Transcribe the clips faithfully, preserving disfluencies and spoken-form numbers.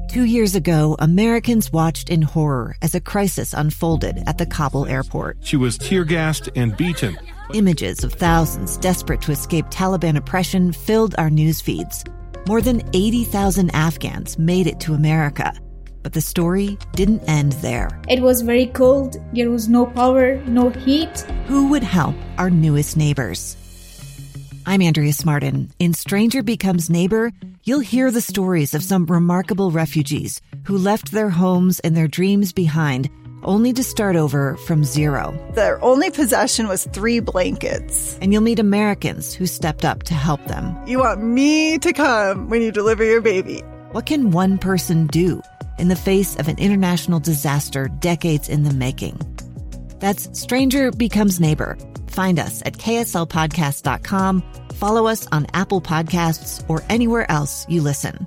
Two years ago, Americans watched in horror as a crisis unfolded at the Kabul airport. She was tear-gassed and beaten. Images of thousands desperate to escape Taliban oppression filled our news feeds. More than eighty thousand Afghans made it to America. But the story didn't end there. It was very cold. There was no power, no heat. Who would help our newest neighbors? I'm Andrea Smartin. In Stranger Becomes Neighbor, you'll hear the stories of some remarkable refugees who left their homes and their dreams behind, only to start over from zero. Their only possession was three blankets. And you'll meet Americans who stepped up to help them. You want me to come when you deliver your baby. What can one person do in the face of an international disaster decades in the making? That's Stranger Becomes Neighbor. Find us at K S L podcast dot com. Follow us on Apple Podcasts or anywhere else you listen.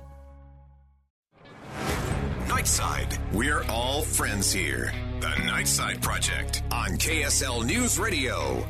Nightside. We're all friends here. The Nightside Project on K S L News Radio.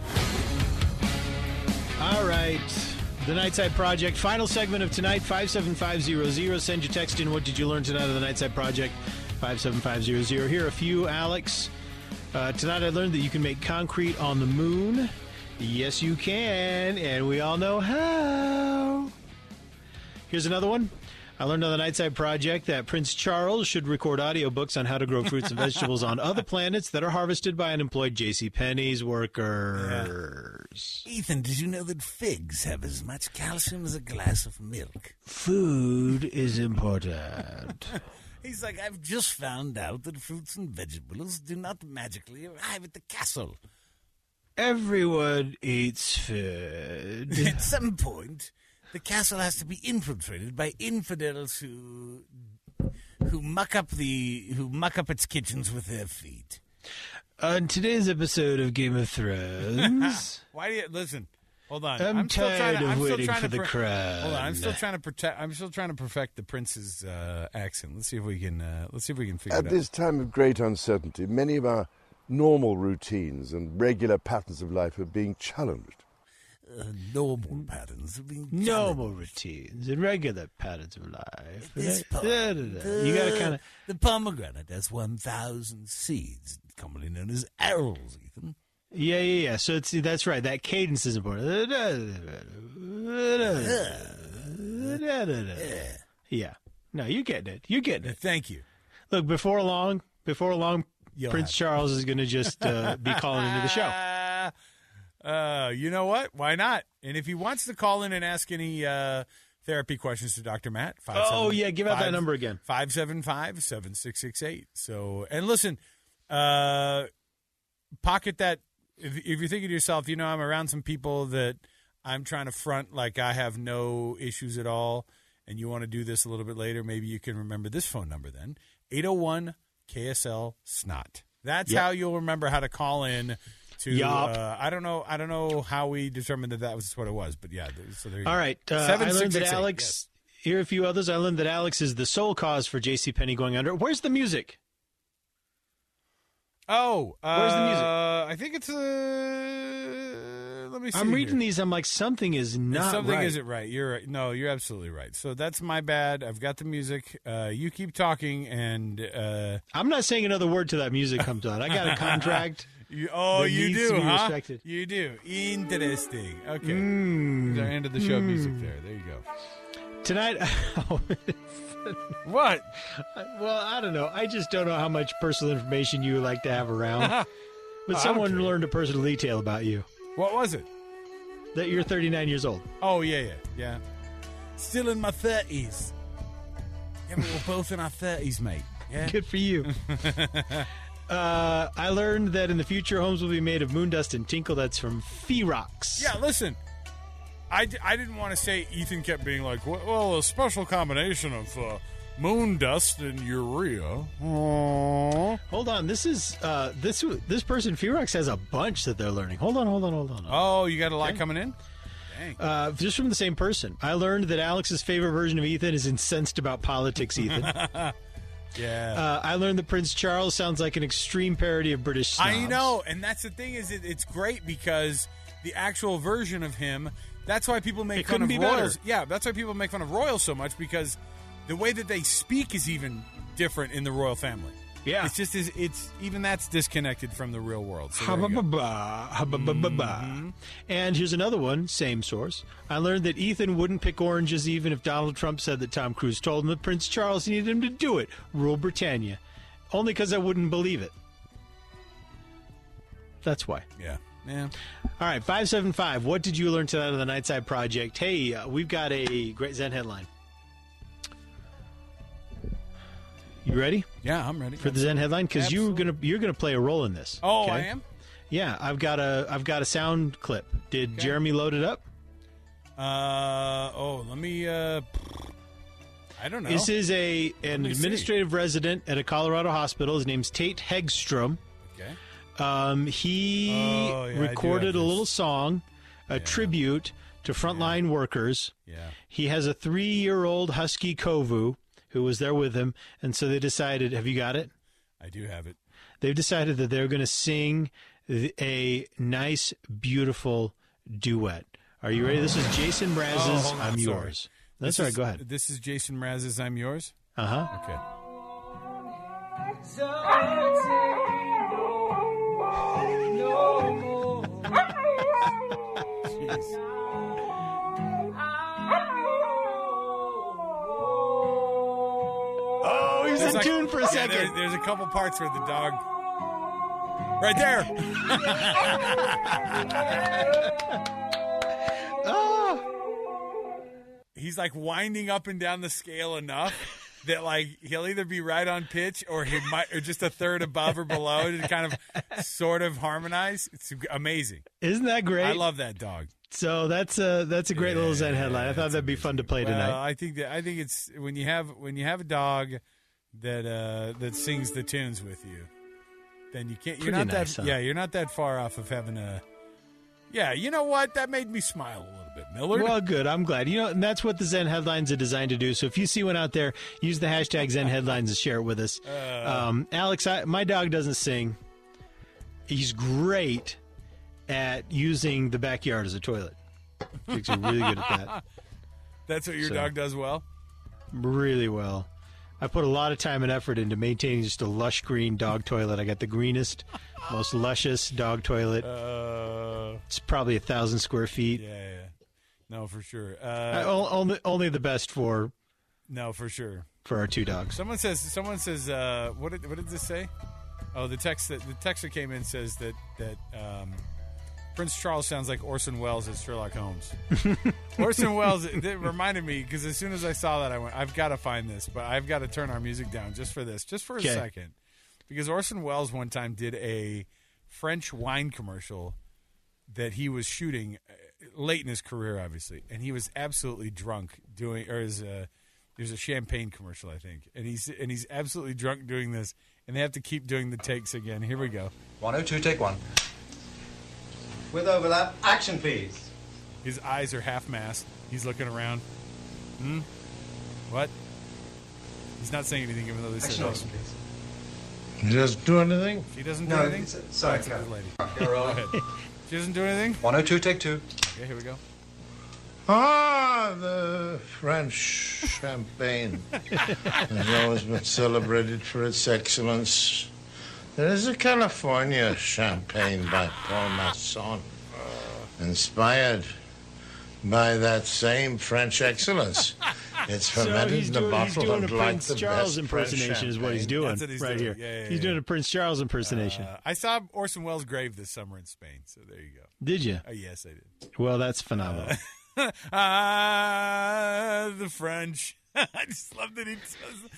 All right. The Nightside Project. Final segment of tonight, five seven five zero zero. Send your text in. What did you learn tonight of the Nightside Project? five seven five zero zero. Here are a few, Alex. Uh, tonight I learned that you can make concrete on the moon. Yes, you can, and we all know how. Here's another one. I learned on the Nightside Project that Prince Charles should record audiobooks on how to grow fruits and vegetables on other planets that are harvested by unemployed JCPenney's workers. Yeah. Ethan, did you know that figs have as much calcium as a glass of milk? Food is important. He's like, I've just found out that fruits and vegetables do not magically arrive at the castle. Everyone eats food. At some point, the castle has to be infiltrated by infidels who who muck up the who muck up its kitchens with their feet. On today's episode of Game of Thrones, why do you listen? Hold on, I'm, I'm still tired trying to, of I'm waiting still trying for to the per- crowd. Hold on, I'm still trying to protect. I'm still trying to perfect the prince's uh, accent. Let's see if we can. Uh, let's see if we can figure At it out. At this time of great uncertainty, many of our normal routines and regular patterns of life are being challenged. Uh, normal patterns are being challenged. Normal routines and regular patterns of life. This part, da, da, da. You gotta kind of the pomegranate has one thousand seeds, commonly known as arrows. Ethan. Yeah, yeah, yeah. So it's, that's right. That cadence is important. Yeah. No, you're getting it. You're getting it. Thank you. Look, before long, before long, You'll Prince Charles is going to just uh, be calling into the show. Uh, you know what? Why not? And if he wants to call in and ask any uh, therapy questions to Doctor Matt, five, oh, seven, yeah, give out five, that number again. five seven five, seven six six eight. So, and listen, uh, pocket that. If, if you're thinking to yourself, you know, I'm around some people that I'm trying to front like I have no issues at all, and you want to do this a little bit later, maybe you can remember this phone number then, eight oh one K S L S N O T. That's yep. how you'll remember how to call in to, yep. uh, I don't know I don't know how we determined that that was what it was, but yeah. So there you All go. right. Uh, Seven, I learned six, that six, Alex, yes. here are a few others. I learned that Alex is the sole cause for JCPenney going under. Where's the music? Oh, uh, where's the music? I think it's uh, let me see. I'm reading here. these. I'm like, something is not something right. isn't right. You're right. No, you're absolutely right. So that's my bad. I've got the music. Uh, you keep talking, and uh, I'm not saying another word till that music comes on. I got a contract. you, oh, you do, to huh? Respected. You do. Interesting. Okay. Mm. There's our end of the show mm. music there. There you go. Tonight. What? Well, I don't know. I just don't know how much personal information you like to have around. But someone okay. learned a personal detail about you. What was it? That you're thirty-nine years old. Oh, yeah, yeah, yeah. Still in my thirties. Yeah, we were both in our thirties, mate. Yeah. Good for you. uh, I learned that in the future, homes will be made of moon dust and tinkle. That's from Ferox. Yeah, listen. I, d- I didn't want to say Ethan kept being like, well, a special combination of uh, moon dust and urea. Aww. Hold on. This is uh, this this person, Ferox, has a bunch that they're learning. Hold on, hold on, hold on. Oh, you got a lot okay. coming in? Dang. Uh, just from the same person. I learned that Alex's favorite version of Ethan is incensed about politics, Ethan. Yeah. Uh, I learned that Prince Charles sounds like an extreme parody of British snobs. I know, and that's the thing is it, it's great because the actual version of him, that's why people make it fun of be royals. better. Yeah, that's why people make fun of royals so much because the way that they speak is even different in the royal family. Yeah. It's just is it's even that's disconnected from the real world. So Ha-ba-ba-ba, ha-ba-ba-ba-ba. Mm-hmm. And here's another one, same source. I learned that Ethan wouldn't pick oranges even if Donald Trump said that Tom Cruise told him that Prince Charles needed him to do it. Rule Britannia. Only because I wouldn't believe it. That's why. Yeah. Yeah. All right, five seven five. What did you learn tonight on the Nightside Project? Hey, uh, we've got a great Zen headline. You ready? Yeah, I'm ready. For the Zen headline? Because you're gonna you're gonna play a role in this. Oh, okay? I am? Yeah, I've got a I've got a sound clip. Did Okay. Jeremy load it up? Uh oh, let me uh I don't know. This is a an me see. administrative resident at a Colorado hospital. His name's Tate Hegstrom. Okay. Um, he Oh, yeah, I do recorded have a this. little song, a Yeah. tribute to frontline workers. Yeah. He has a three-year-old husky Kovu who was there with him, and so they decided, have you got it? I do have it. They've decided that they're going to sing th- a nice, beautiful duet. Are you ready? This is Jason Mraz's Oh, hold on, I'm sorry. Yours. That's This all right, is- go ahead. This is Jason Mraz's I'm Yours? Uh-huh. Okay. Jeez. Oh, he's There's in like- tune for a yeah, second. there- there's a couple parts where the dog... Right there. Oh. He's like winding up and down the scale enough that like he'll either be right on pitch or he might or just a third above or below to kind of sort of harmonize. It's amazing. Isn't that great? I love that dog. So that's a that's a great little Zen Yeah, headline. I thought that's that'd be fun to play Well, tonight. I think that I think it's when you have when you have a dog that uh, that sings the tunes with you, then you can't. You're Pretty not nice, that. huh? Yeah, you're not that far off of having a. Yeah, you know what? That made me smile a little bit, Millard. Well, good. I'm glad. You know, and that's what the Zen headlines are designed to do. So if you see one out there, use the hashtag Zen headlines and share it with us. Um, Alex, I, my dog doesn't sing. He's great at using the backyard as a toilet. He's really good at that. That's what your So- dog does well. Really well. I put a lot of time and effort into maintaining just a lush green dog toilet. I got the greenest, most luscious dog toilet. Uh, It's probably a thousand square feet. yeah, yeah. No, for sure. I, Uh, o- only, only the best for no, for sure. for our two dogs. Someone says. Someone says. Uh, what did What did this say? Oh, the text that the text that came in says that that um, Prince Charles sounds like Orson Welles as Sherlock Holmes. Orson Welles. It reminded me because as soon as I saw that, I went, "I've got to find this," but I've got to turn our music down just for this, just for a Okay. second, because Orson Welles one time did a French wine commercial that he was shooting uh, late in his career, obviously, and he was absolutely drunk doing, or his, uh, there's a champagne commercial, I think, and he's and he's absolutely drunk doing this, and they have to keep doing the takes again. Here we go. one oh two, take one. With overlap, action please. His eyes are half masked. He's looking around. Hmm. What? He's not saying anything, even though they said Action action. also, please. He doesn't do anything? She doesn't do No, anything. it's- sorry, That's a go. good lady. Go Go rolling. ahead. She doesn't do anything. one oh two, take two. Okay, here we go. Ah, the French champagne has always been celebrated for its excellence. There is a California champagne by Paul Masson, inspired by that same French excellence. It's So fermented he's in a doing, he's bottle doing a and like Prince the Charles best French impersonation is what he's champagne. doing That's what he's right doing. here. Yeah, yeah, he's yeah. doing a Prince Charles impersonation. Uh, I saw Orson Welles' grave this summer in Spain, so there you go. Did you? Uh, yes, I did. Well, that's phenomenal. Ah, the French. I just love that he says,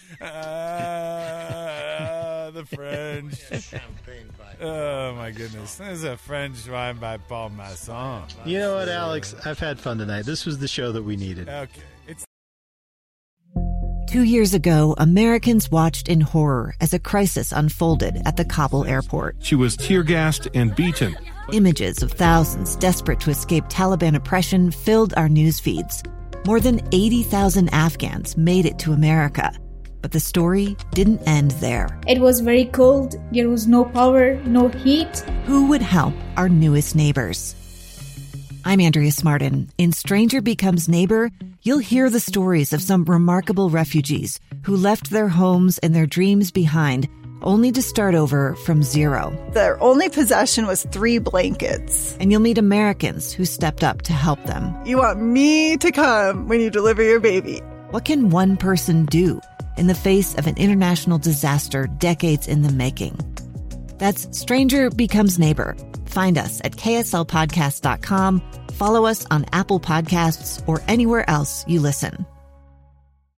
ah, the French. Champagne by Oh, my goodness. There's a French wine by Paul Masson. You know what, Alex? I've had fun tonight. This was the show that we needed. Okay. It's Two years ago, Americans watched in horror as a crisis unfolded at the Kabul airport. She was tear-gassed and beaten. Images of thousands desperate to escape Taliban oppression filled our news feeds. More than eighty thousand Afghans made it to America. But the story didn't end there. It was very cold. There was no power, no heat. Who would help our newest neighbors? I'm Andrea Smartin. In Stranger Becomes Neighbor, you'll hear the stories of some remarkable refugees who left their homes and their dreams behind, only to start over from zero. Their only possession was three blankets. And you'll meet Americans who stepped up to help them. You want me to come when you deliver your baby. What can one person do in the face of an international disaster decades in the making? That's Stranger Becomes Neighbor. Find us at K S L podcast dot com. Follow us on Apple Podcasts or anywhere else you listen.